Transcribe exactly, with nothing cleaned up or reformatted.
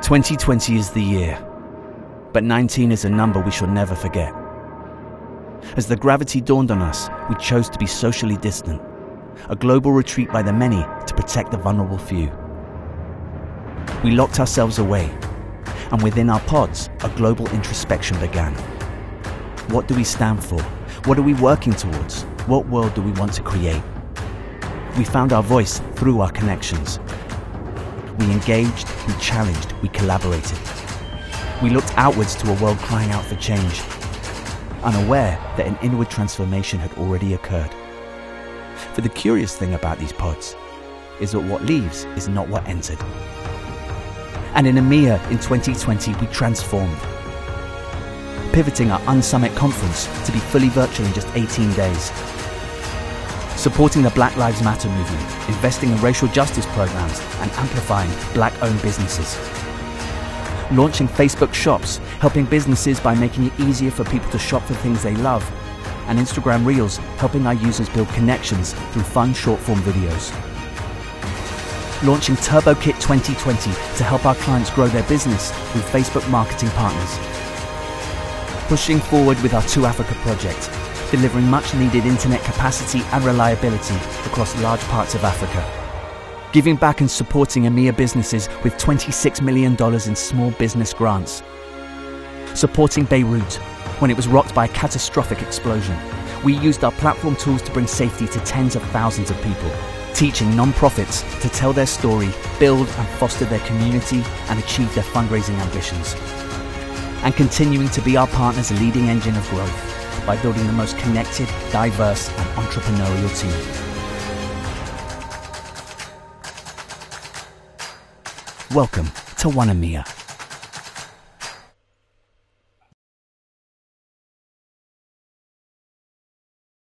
twenty twenty is the year, but nineteen is a number we shall never forget. As the gravity dawned on us, we chose to be socially distant, a global retreat by the many to protect the vulnerable few. We locked ourselves away, and within our pods, a global introspection began. What do we stand for? What are we working towards? What world do we want to create? We found our voice through our connections. We engaged, we challenged, we collaborated. We looked outwards to a world crying out for change, unaware that an inward transformation had already occurred. For the curious thing about these pods is that what leaves is not what entered. And in EMEA in twenty twenty, we transformed, pivoting our Unsummit conference to be fully virtual in just eighteen days. Supporting the Black Lives Matter movement, investing in racial justice programs, and amplifying Black-owned businesses. Launching Facebook Shops, helping businesses by making it easier for people to shop for things they love. And Instagram Reels, helping our users build connections through fun short-form videos. Launching TurboKit twenty twenty to help our clients grow their business through Facebook marketing partners. Pushing forward with our To Africa project, delivering much-needed internet capacity and reliability across large parts of Africa. Giving back and supporting EMEA businesses with twenty-six million dollars in small business grants. Supporting Beirut when it was rocked by a catastrophic explosion. We used our platform tools to bring safety to tens of thousands of people, teaching non-profits to tell their story, build and foster their community, and achieve their fundraising ambitions. And continuing to be our partner's leading engine of growth by building the most connected, diverse, and entrepreneurial team. Welcome to One EMEA.